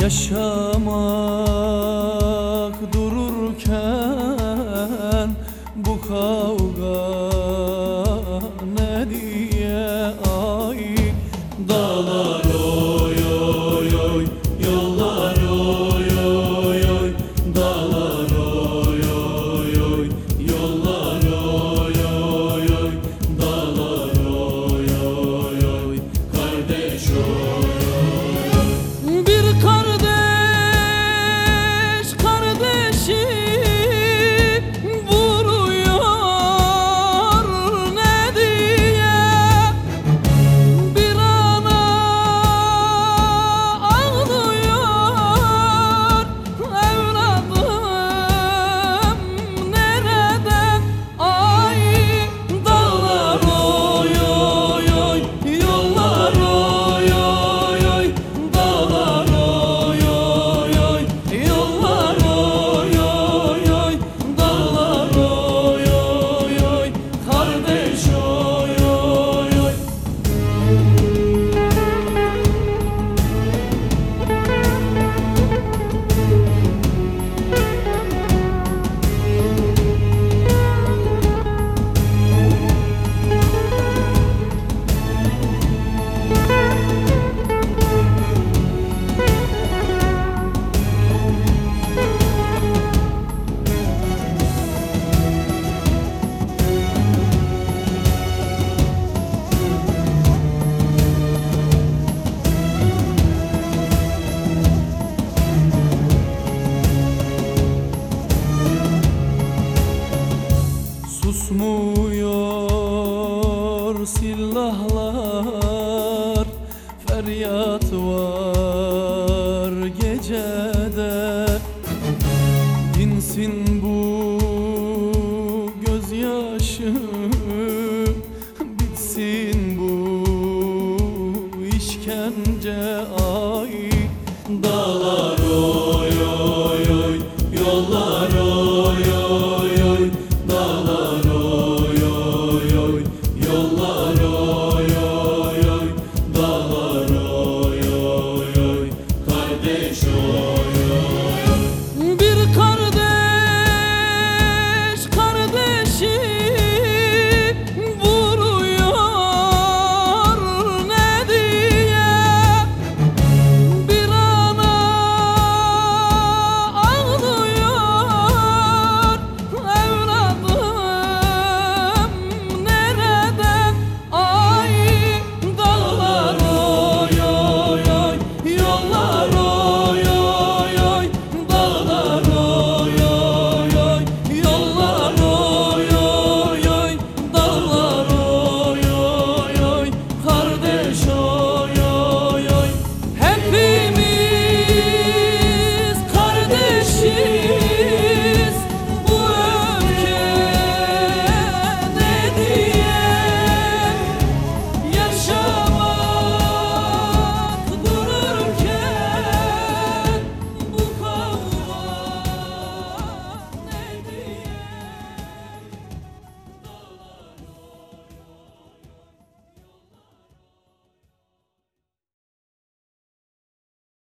Yaşamak dururken bu kavga ne diye ay. Dağlar oy oy oy, yollar oy oy oy, dağlar oy oy oy, yollar oy oy oy, dağlar oy oy oy, kardeş oy oy. Bir kardeş kardeşi vuruyor ne diye, bir ana ağlıyor evladım nereden ay. Dağlar oy oy oy, yollar oy oy oy, dağlar oy oy oy, yollar oy oy oy, dağlar oy oy oy, kardeş oy oy oy. Susmuyor silahlar, feryat var gecede. Dinsin bu gözyaşı, bitsin bu işkence ay. Dağlar